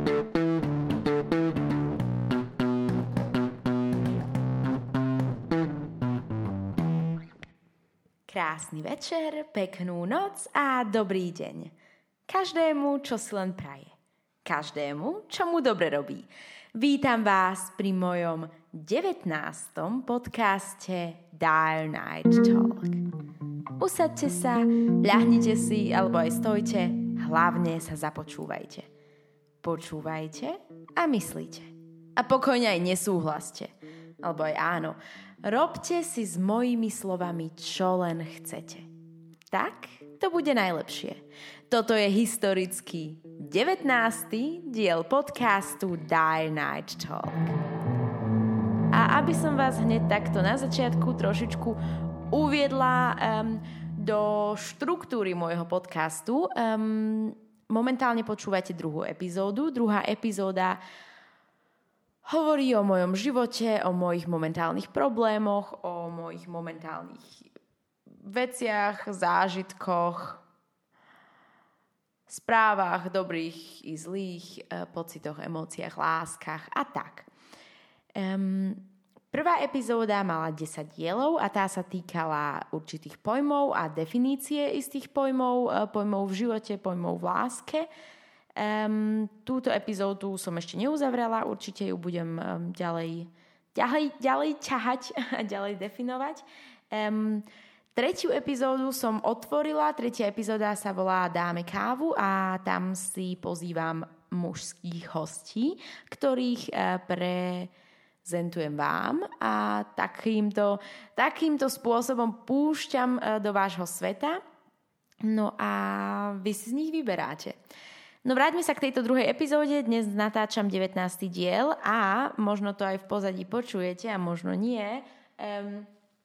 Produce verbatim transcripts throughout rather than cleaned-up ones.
Krásny večer, peknú noc a dobrý deň. Každému, čo si len praje. Každému, čo mu dobre robí. Vítam vás pri mojom devätnástom podcaste Dire Night Talk. Usaďte sa, ľahnite si alebo aj stojte, hlavne sa započúvajte. Počúvajte a myslíte. A pokojne aj nesúhlaste. Alebo aj áno. Robte si s mojimi slovami, čo len chcete. Tak to bude najlepšie. Toto je historický devätnásty diel podcastu Dire Night Talk. A aby som vás hneď takto na začiatku trošičku uviedla um, do štruktúry môjho podcastu, um, momentálne počúvate druhú epizódu. Druhá epizóda hovorí o mojom živote, o mojich momentálnych problémoch, o mojich momentálnych veciach, zážitkoch, správach, dobrých i zlých, pocitoch, emóciách, láskach a tak. Um, prvá epizóda mala desať dielov a tá sa týkala určitých pojmov a definície istých pojmov, pojmov v živote, pojmov v láske. Um, túto epizódu som ešte neuzavrela, určite ju budem um, ďalej, ďalej, ďalej ťahať a ďalej definovať. Um, tretiu epizódu som otvorila, tretia epizóda sa volá Dáme kávu a tam si pozývam mužských hostí, ktorých uh, prezentujem vám a takýmto, takýmto spôsobom púšťam uh, do vášho sveta. No a vy si z nich vyberáte. No vráťme sa k tejto druhej epizóde. Dnes natáčam devätnásty diel a možno to aj v pozadí počujete a možno nie. Um,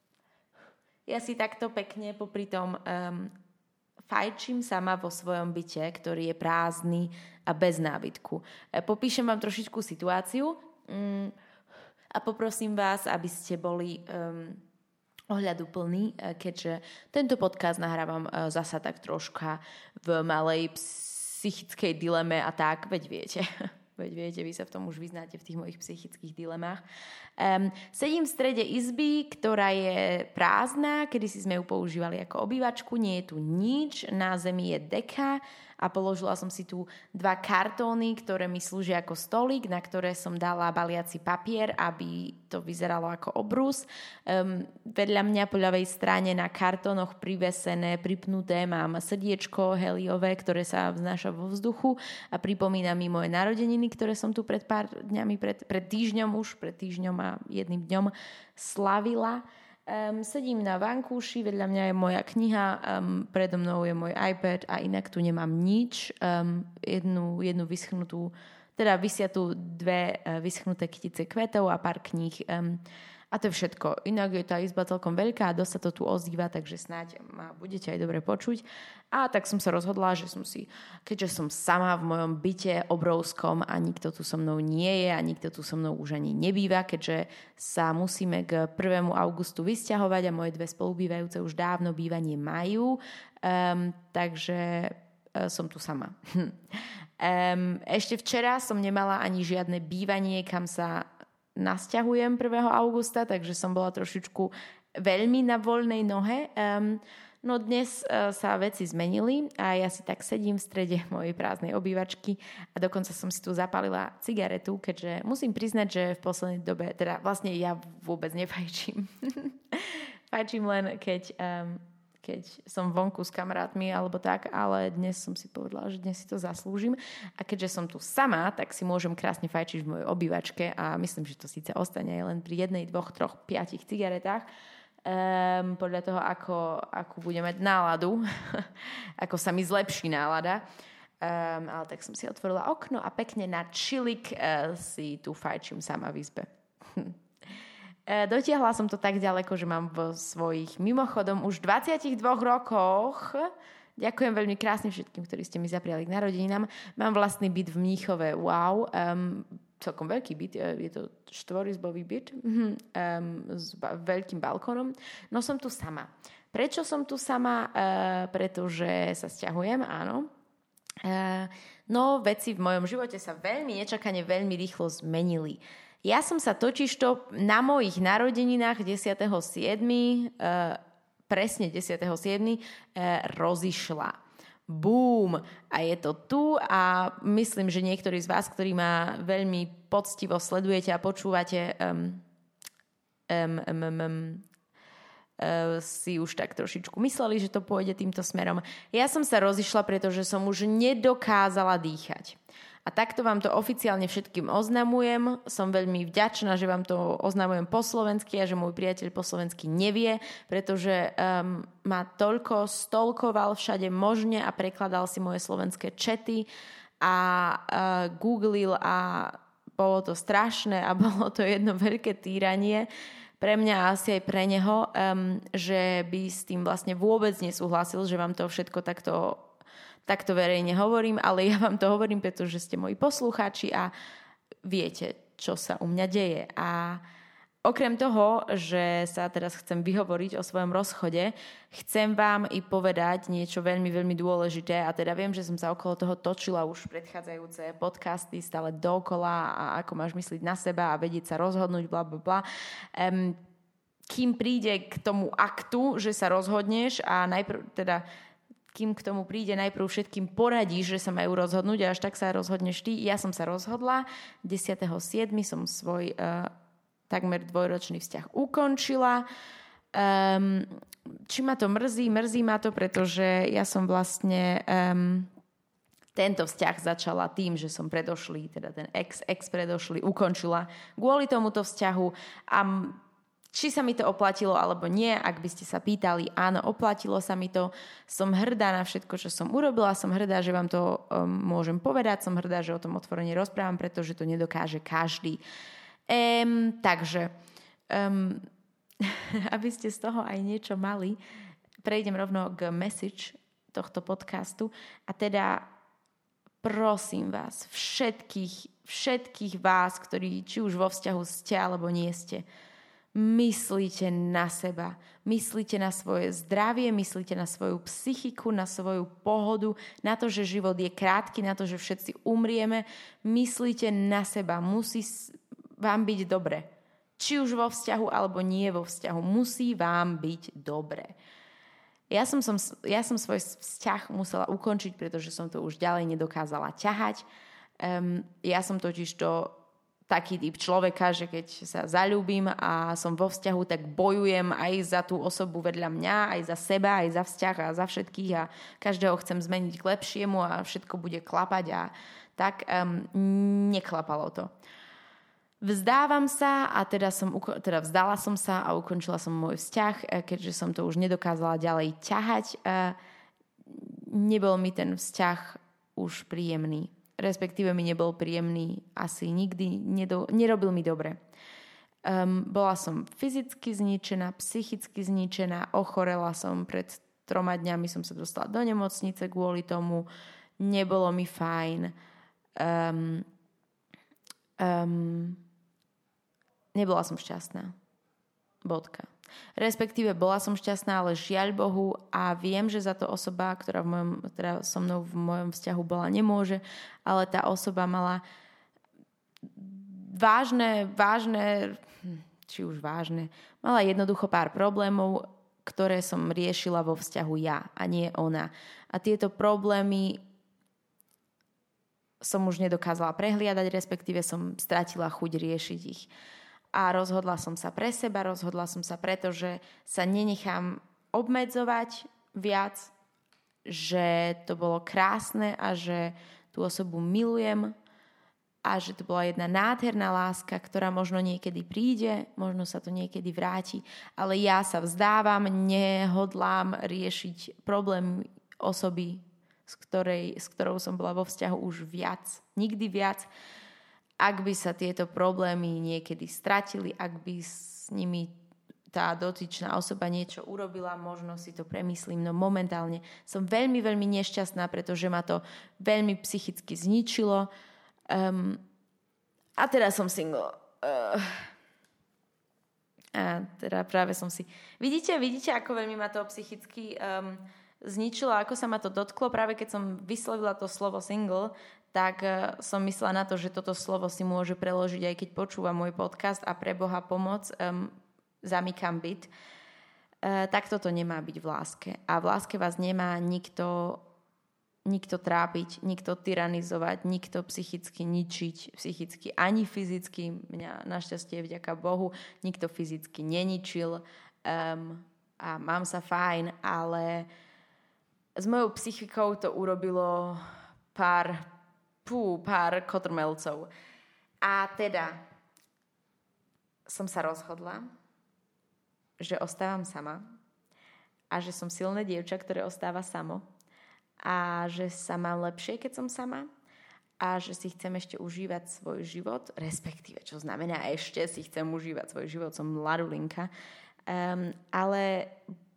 ja si takto pekne popri tom um, fajčím sama vo svojom byte, ktorý je prázdny a bez nábytku. E, popíšem vám trošičku situáciu um, a poprosím vás, aby ste boli um, ohľaduplní, keďže tento podcast nahrávam uh, zasa tak troška v malej ps- psychickej dileme a tak, veď viete, veď viete, vy sa v tom už vyznáte v tých mojich psychických dilemách. Um, sedím v strede izby, ktorá je prázdna, kedysi sme ju používali ako obývačku, nie je tu nič, na zemi je deka a položila som si tu dva kartóny, ktoré mi slúžia ako stolík, na ktoré som dala baliaci papier, aby to vyzeralo ako obrus. Um, vedľa mňa po ľavej strane na kartónoch privesené, pripnuté mám srdiečko heliové, ktoré sa vznáša vo vzduchu a pripomína mi moje narodeniny, ktoré som tu pred pár dňami, pred, pred týždňom už, pred týždňom a jedným dňom slavila. Um, sedím na vankúši, vedľa mňa je moja kniha, um, predo mnou je môj iPad a inak tu nemám nič. Um, jednu, jednu vyschnutú, teda vysia tu dve uh, vyschnuté kytice kvetov a pár kníh. Um, a to je všetko. Inak je tá izba celkom veľká a dosť sa to tu ozýva, takže snáď ma budete aj dobre počuť. A tak som sa rozhodla, že som si, keďže som sama v mojom byte obrovskom a nikto tu so mnou nie je a nikto tu so mnou už ani nebýva, keďže sa musíme k prvému augustu vysťahovať a moje dve spolubývajúce už dávno bývanie majú, um, takže uh, som tu sama. um, ešte včera som nemala ani žiadne bývanie, kam sa nasťahujem prvého augusta, takže som bola trošičku veľmi na voľnej nohe. Um, no dnes uh, sa veci zmenili a ja si tak sedím v strede mojej prázdnej obývačky a dokonca som si tu zapálila cigaretu, keďže musím priznať, že v poslednej dobe, teda vlastne ja vôbec nefajčím. Fajčím len, keď, um, keď som vonku s kamarátmi alebo tak, ale dnes som si povedala, že dnes si to zaslúžim. A keďže som tu sama, tak si môžem krásne fajčiť v mojej obývačke a myslím, že to síce ostane aj len pri jednej, dvoch, troch, piatich cigaretách. Um, podľa toho, ako, akú budem mať náladu, ako sa mi zlepší nálada. Um, ale tak som si otvorila okno a pekne na čilik uh, si tu fajčím sama v izbe. Dotiahla som to tak ďaleko, že mám vo svojich mimochodom už dvadsiatich dvoch rokoch, ďakujem veľmi krásne všetkým, ktorí ste mi zapriali k narodeninám, mám vlastný byt v Mníchove, wow, um, celkom veľký byt, je to štvorizbový byt um, s ba- veľkým balkónom, no som tu sama. Prečo som tu sama? Uh, pretože sa sťahujem, áno. Uh, No, veci v mojom živote sa veľmi nečakane, veľmi rýchlo zmenili. Ja som sa totižto na mojich narodeninách desiateho siedmeho Uh, presne desiateho siedmeho Uh, rozišla. Bum! A je to tu a myslím, že niektorí z vás, ktorí ma veľmi poctivo sledujete a počúvate, um, um, um, um, um, Uh, si už tak trošičku mysleli, že to pôjde týmto smerom. Ja som sa rozišla, pretože som už nedokázala dýchať. A takto vám to oficiálne všetkým oznamujem. Som veľmi vďačná, že vám to oznamujem po slovensky a že môj priateľ po slovensky nevie, pretože um, ma toľko stolkoval všade možne a prekladal si moje slovenské čety a uh, googlil a bolo to strašné a bolo to jedno veľké týranie. Pre mňa a asi aj pre neho, um, že by s tým vlastne vôbec nesúhlasil, že vám to všetko takto, takto verejne hovorím, ale ja vám to hovorím, pretože ste moji poslucháči a viete, čo sa u mňa deje. A okrem toho, že sa teraz chcem vyhovoriť o svojom rozchode, chcem vám i povedať niečo veľmi, veľmi dôležité a teda viem, že som sa okolo toho točila už predchádzajúce podcasty stále dokola a ako máš myslieť na seba a vedieť sa rozhodnúť, bla, bla, bla. Um, kým príde k tomu aktu, že sa rozhodneš a najprv, teda kým k tomu príde, najprv všetkým poradíš, že sa majú rozhodnúť a až tak sa rozhodneš ty. Ja som sa rozhodla, desiateho siedmeho som svoj uh, takmer dvojročný vzťah ukončila. Um, či ma to mrzí? Mrzí ma to, pretože ja som vlastne um, tento vzťah začala tým, že som predošlý, teda ten ex, ex predošlý, ukončila kvôli tomuto vzťahu a či sa mi to oplatilo alebo nie, ak by ste sa pýtali, áno, oplatilo sa mi to. Som hrdá na všetko, čo som urobila, som hrdá, že vám to um, môžem povedať, som hrdá, že o tom otvorene rozprávam, pretože to nedokáže každý. Um, takže, um, aby ste z toho aj niečo mali, prejdem rovno k message tohto podcastu a teda prosím vás, všetkých, všetkých vás, ktorí či už vo vzťahu ste alebo nie ste, myslíte na seba, myslíte na svoje zdravie, myslíte na svoju psychiku, na svoju pohodu, na to, že život je krátky, na to, že všetci umrieme, myslíte na seba, musí vám byť dobre. Či už vo vzťahu, alebo nie vo vzťahu. Musí vám byť dobre. Ja som, som, ja som svoj vzťah musela ukončiť, pretože som to už ďalej nedokázala ťahať. Um, ja som totiž to taký typ človeka, že keď sa zaľúbim a som vo vzťahu, tak bojujem aj za tú osobu vedľa mňa, aj za seba, aj za vzťah a za všetkých a každého chcem zmeniť k lepšiemu a všetko bude klapať a tak um, neklapalo to. Vzdávam sa a teda, som, teda vzdala som sa a ukončila som môj vzťah, keďže som to už nedokázala ďalej ťahať. Nebol mi ten vzťah už príjemný. Respektíve mi nebol príjemný asi nikdy, nedo, nerobil mi dobre. Um, bola som fyzicky zničená, psychicky zničená, ochorela som, pred troma dňami som sa dostala do nemocnice kvôli tomu, nebolo mi fajn. Um, um, Nebola som šťastná. Bodka. Respektíve bola som šťastná, ale žiaľ Bohu a viem, že za to osoba, ktorá v mojom, teda so mnou v mojom vzťahu bola, nemôže, ale tá osoba mala vážne, vážne, či už vážne, mala jednoducho pár problémov, ktoré som riešila vo vzťahu ja a nie ona. A tieto problémy som už nedokázala prehliadať, respektíve som stratila chuť riešiť ich. A rozhodla som sa pre seba, rozhodla som sa preto, že sa nenechám obmedzovať viac, že to bolo krásne a že tú osobu milujem a že to bola jedna nádherná láska, ktorá možno niekedy príde, možno sa to niekedy vráti, ale ja sa vzdávam, nehodlám riešiť problém osoby, s, ktorej, s ktorou som bola vo vzťahu už viac, nikdy viac. Ak by sa tieto problémy niekedy stratili, ak by s nimi tá dotyčná osoba niečo urobila, možno si to premyslím, no momentálne som veľmi, veľmi nešťastná, pretože ma to veľmi psychicky zničilo. Um, a teda som single. Uh, a teda práve som si... Vidíte, vidíte, ako veľmi ma to psychicky um, zničilo, ako sa ma to dotklo. Práve keď som vyslovila to slovo single, tak som myslela na to, že toto slovo si môže preložiť, aj keď počúva môj podcast a pre Boha pomoc, um, zamykam byt. Uh, tak toto nemá byť v láske. A v láske vás nemá nikto, nikto trápiť, nikto tyranizovať, nikto psychicky ničiť, psychicky ani fyzicky. Mňa našťastie vďaka Bohu nikto fyzicky neničil um, a mám sa fajn, ale s mojou psychikou to urobilo pár, pú, pár kotrmelcov. A teda som sa rozhodla, že ostávam sama a že som silné dievča, ktoré ostáva samo a že sa mám lepšie, keď som sama a že si chcem ešte užívať svoj život, respektíve, čo znamená ešte si chcem užívať svoj život, som mladulinka, um, ale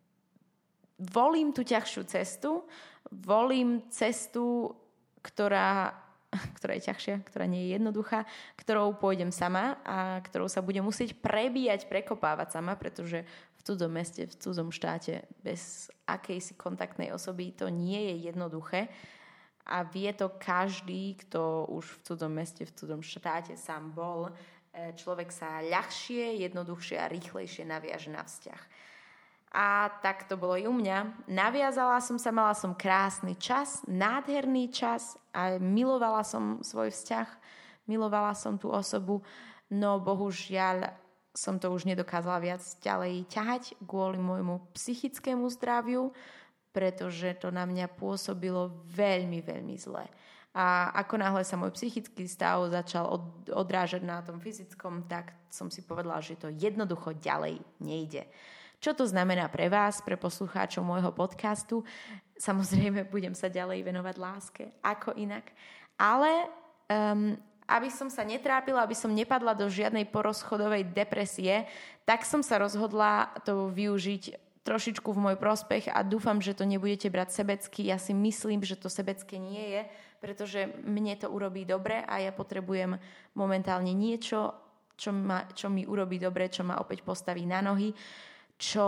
volím tú ťažšiu cestu, volím cestu, ktorá, ktorá je ťažšia, ktorá nie je jednoduchá, ktorou pôjdem sama a ktorou sa budem musieť prebíjať, prekopávať sama, pretože v cudzom meste, v cudzom štáte bez akejsi kontaktnej osoby to nie je jednoduché a vie to každý, kto už v cudzom meste, v cudzom štáte sám bol. Človek sa ľahšie, jednoduchšie a rýchlejšie naviaže na vzťah. A tak to bolo i u mňa. Naviazala som sa, mala som krásny čas, nádherný čas a milovala som svoj vzťah, milovala som tú osobu, no bohužiaľ som to už nedokázala viac ďalej ťahať kvôli môjmu psychickému zdraviu, pretože to na mňa pôsobilo veľmi, veľmi zle. A ako náhle sa môj psychický stav začal od, odrážať na tom fyzickom, tak som si povedala, že to jednoducho ďalej nejde. Čo to znamená pre vás, pre poslucháčov môjho podcastu? Samozrejme, budem sa ďalej venovať láske, ako inak. Ale um, aby som sa netrápila, aby som nepadla do žiadnej porozchodovej depresie, tak som sa rozhodla to využiť trošičku v môj prospech a dúfam, že to nebudete brať sebecky. Ja si myslím, že to sebecké nie je, pretože mne to urobí dobre a ja potrebujem momentálne niečo, čo, ma, čo mi urobí dobre, čo ma opäť postaví na nohy, čo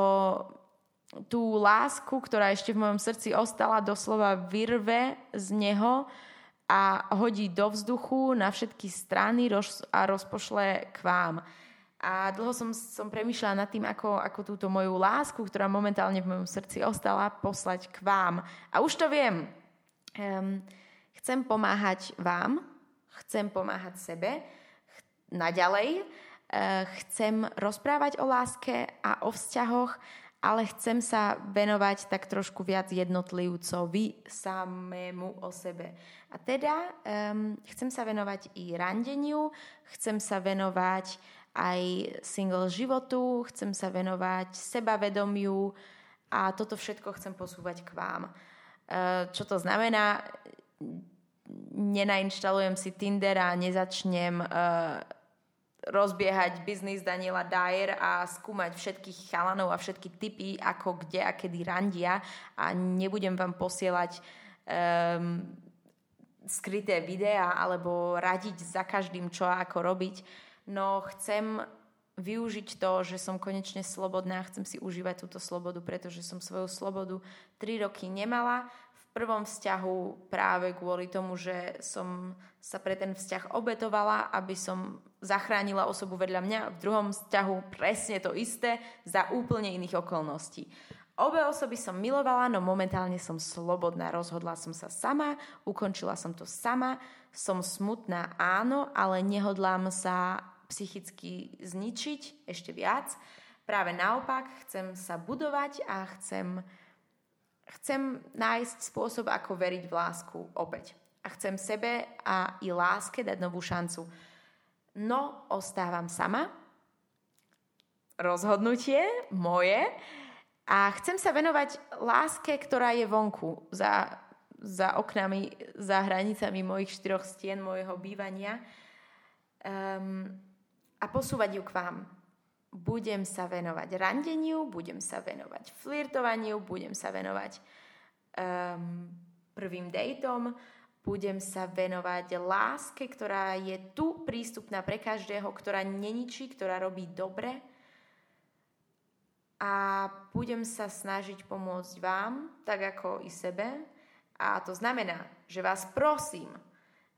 tú lásku, ktorá ešte v mojom srdci ostala, doslova vyrve z neho a hodí do vzduchu na všetky strany roz, a rozpošle k vám. A dlho som, som premýšľala nad tým, ako, ako túto moju lásku, ktorá momentálne v mojom srdci ostala, poslať k vám. A už to viem. Um, chcem pomáhať vám, chcem pomáhať sebe ch- naďalej, chcem rozprávať o láske a o vzťahoch, ale chcem sa venovať tak trošku viac jednotlivcovi samému o sebe. A teda um, chcem sa venovať i randeniu, chcem sa venovať aj single životu, chcem sa venovať sebavedomiu a toto všetko chcem posúvať k vám. Uh, čo to znamená? Nenainštalujem si Tinder a nezačnem Uh, rozbiehať biznis Daniela Dyer a skúmať všetkých chalanov a všetky typy, ako kde a kedy randia a nebudem vám posielať um, skryté videá alebo radiť za každým, čo a ako robiť. No chcem využiť to, že som konečne slobodná, chcem si užívať túto slobodu, pretože som svoju slobodu tri roky nemala. V prvom vzťahu práve kvôli tomu, že som sa pre ten vzťah obetovala, aby som zachránila osobu vedľa mňa. V druhom vzťahu presne to isté za úplne iných okolností. Obe osoby som milovala, no momentálne som slobodná. Rozhodla som sa sama, ukončila som to sama. Som smutná, áno, ale nehodlám sa psychicky zničiť ešte viac. Práve naopak, chcem sa budovať a chcem... Chcem nájsť spôsob, ako veriť v lásku opäť. A chcem sebe a i láske dať novú šancu. No, ostávam sama. Rozhodnutie moje. A chcem sa venovať láske, ktorá je vonku. Za, za oknami, za hranicami mojich štyroch stien, môjho bývania. Um, a posúvať ju k vám. Budem sa venovať randeniu, budem sa venovať flirtovaniu, budem sa venovať um, prvým dejtom, budem sa venovať láske, ktorá je tu prístupná pre každého, ktorá neničí, ktorá robí dobre. A budem sa snažiť pomôcť vám, tak ako i sebe. A to znamená, že vás prosím,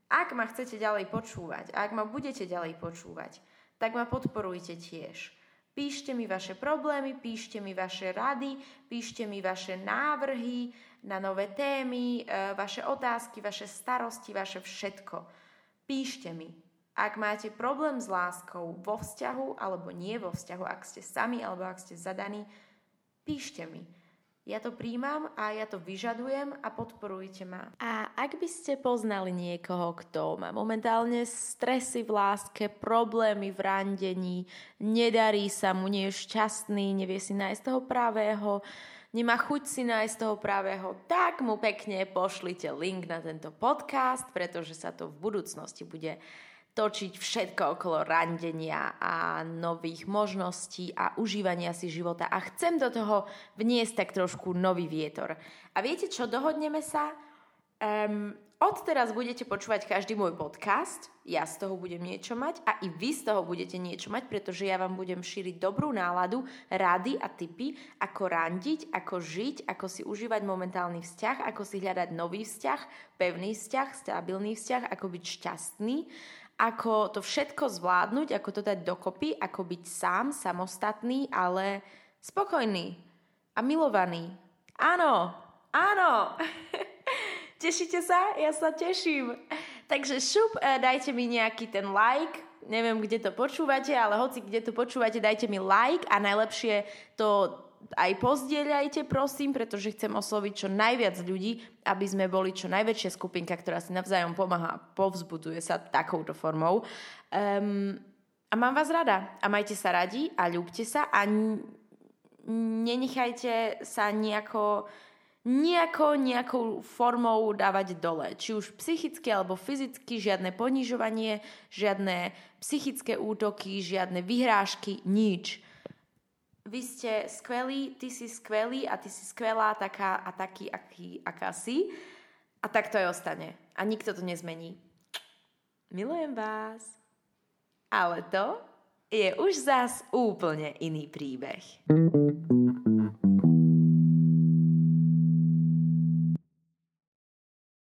Ak ma chcete ďalej počúvať, ak ma budete ďalej počúvať, tak ma podporujte tiež. Píšte mi vaše problémy, píšte mi vaše rady, píšte mi vaše návrhy na nové témy, vaše otázky, vaše starosti, vaše všetko. Píšte mi. Ak máte problém s láskou vo vzťahu alebo nie vo vzťahu, ak ste sami alebo ak ste zadaní, píšte mi. Ja to príjmam a ja to vyžadujem a podporujte ma. A ak by ste poznali niekoho, kto má momentálne stresy v láske, problémy v randení, nedarí sa mu, nie je šťastný, nevie si nájsť toho pravého, nemá chuť si nájsť toho pravého, tak mu pekne pošlite link na tento podcast, pretože sa to v budúcnosti bude točiť všetko okolo randenia a nových možností a užívania si života. A chcem do toho vniesť tak trošku nový vietor. A viete čo, dohodneme sa? Um, odteraz budete počúvať každý môj podcast, ja z toho budem niečo mať a i vy z toho budete niečo mať, pretože ja vám budem šíriť dobrú náladu, rady a tipy, ako randiť, ako žiť, ako si užívať momentálny vzťah, ako si hľadať nový vzťah, pevný vzťah, stabilný vzťah, ako byť šťastný, ako to všetko zvládnuť, ako to dať dokopy, ako byť sám, samostatný, ale spokojný a milovaný. Áno, áno. Tešíte sa? Ja sa teším. Takže šup, dajte mi nejaký ten like, neviem, kde to počúvate, ale hoci kde to počúvate, dajte mi like a najlepšie to aj pozdieľajte, prosím, pretože chcem osloviť čo najviac ľudí, aby sme boli čo najväčšia skupinka, ktorá si navzájom pomáha a povzbudzuje sa takouto formou. Um, a mám vás rada. A majte sa radi a ľúbte sa a n- nenechajte sa nejako, nejako, nejakou formou dávať dole. Či už psychicky alebo fyzicky, žiadne ponižovanie, žiadne psychické útoky, žiadne vyhrážky, nič. Vy ste skvelí, ty si skvelý a ty si skvelá taká a taký, aký, aká si. A tak to aj ostane. A nikto to nezmení. Milujem vás. Ale to je už zas úplne iný príbeh.